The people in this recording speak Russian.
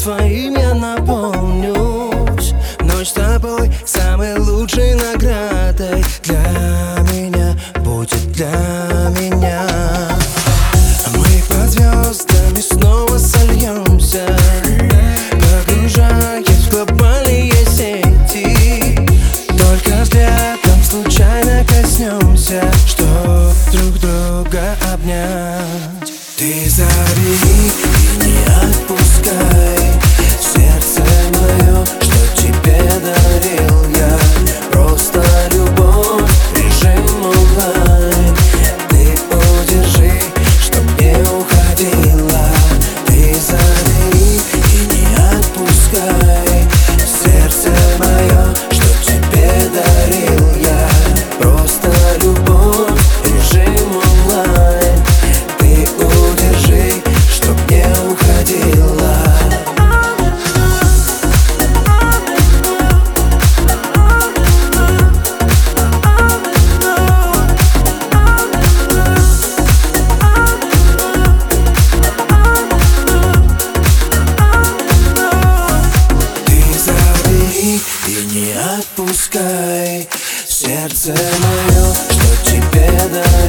твоим я наполнюсь. Ночь с тобой самой лучшей наградой для меня будет, для меня. Мы под звездами снова сольемся, погружаясь в глобальные сети. Только взглядом случайно коснемся, чтоб друг друга обнять. Ты зови и не отпускай сердце мое, что тебе дарил я. Просто любовь, режим онлайн. Ты удержи, чтоб не уходила. Ты зови и не отпускай сердце мое, что тебе дарил я. Просто любовь, режим онлайн. Ты удержи, чтоб не уходила. И не отпускай сердце мое, что тебе дарил.